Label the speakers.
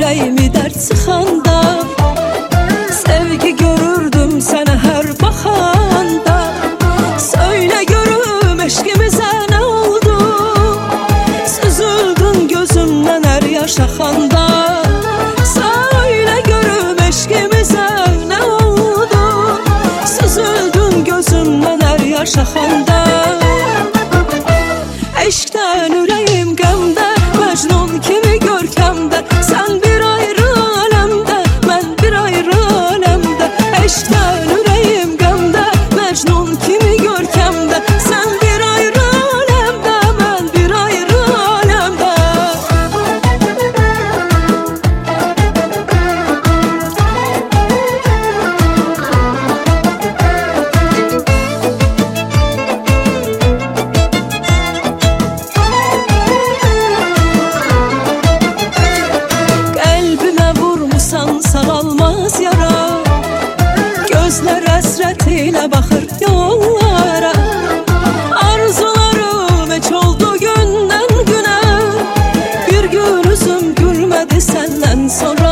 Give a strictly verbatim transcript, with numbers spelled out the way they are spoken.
Speaker 1: ürəyimi dərd sıxanda, sevgi görürdüm sənə hər baxanda. Söylə görüm eşqimizə nə oldu, süzüldün gözümdən hər yaş axanda. Söylə görüm eşqimizə nə oldu, süzüldün gözümdən hər yaş axanda. Eşqdən ürəyim qəmdə, Məcnun kimi görkəmdə, sən bir ayrı aləmdə, mən bir ayrı aləmdə. Eşqdən ürəyim qəmdə, Məcnun kimi görkəmdə, sən bir ayrı aləmdə, mən bir ayrı aləmdə. Sağalmaz yara, gözlər həsrət ilə baxır yollara. Arzularım heç oldu gündən günə, bir gün üzüm gülmədi səndən sonra.